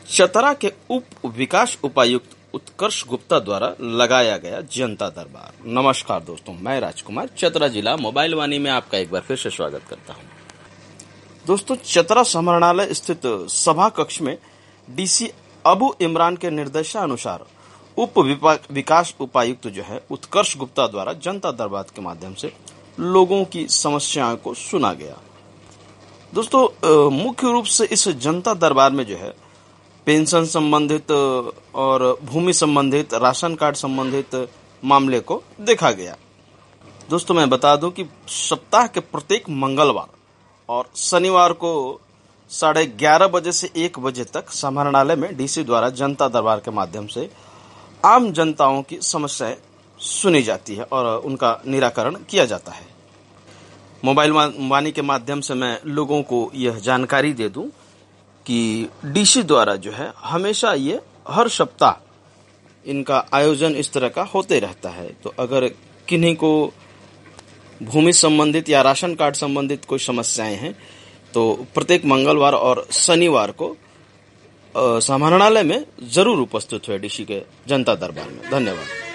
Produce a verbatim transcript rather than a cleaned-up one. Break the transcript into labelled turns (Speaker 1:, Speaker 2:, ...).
Speaker 1: चतरा के उप विकास उपायुक्त उत्कर्ष गुप्ता द्वारा लगाया गया जनता दरबार। नमस्कार दोस्तों, मैं राजकुमार चतरा जिला मोबाइल वाणी में आपका एक बार फिर से स्वागत करता हूं। दोस्तों, चतरा समाहरणालय स्थित सभा कक्ष में डीसी अबू इमरान के निर्देशानुसार उप विकास उपायुक्त जो है उत्कर्ष गुप्ता द्वारा जनता दरबार के माध्यम से लोगों की समस्याओं को सुना गया। दोस्तों, मुख्य रूप से इस जनता दरबार में जो है पेंशन संबंधित और भूमि संबंधित, राशन कार्ड संबंधित मामले को देखा गया। दोस्तों, मैं बता दूं कि सप्ताह के प्रत्येक मंगलवार और शनिवार को साढ़े ग्यारह बजे से एक बजे तक समाहरणालय में डीसी द्वारा जनता दरबार के माध्यम से आम जनताओं की समस्याएं सुनी जाती है और उनका निराकरण किया जाता है। मोबाइल वाणी के माध्यम से मैं लोगों को यह जानकारी दे दूं कि डीसी द्वारा जो है हमेशा ये हर सप्ताह इनका आयोजन इस तरह का होते रहता है। तो अगर किन्हीं को भूमि संबंधित या राशन कार्ड संबंधित कोई समस्याएं हैं तो प्रत्येक मंगलवार और शनिवार को समाहरणालय में जरूर उपस्थित हुए डीसी के जनता दरबार में। धन्यवाद।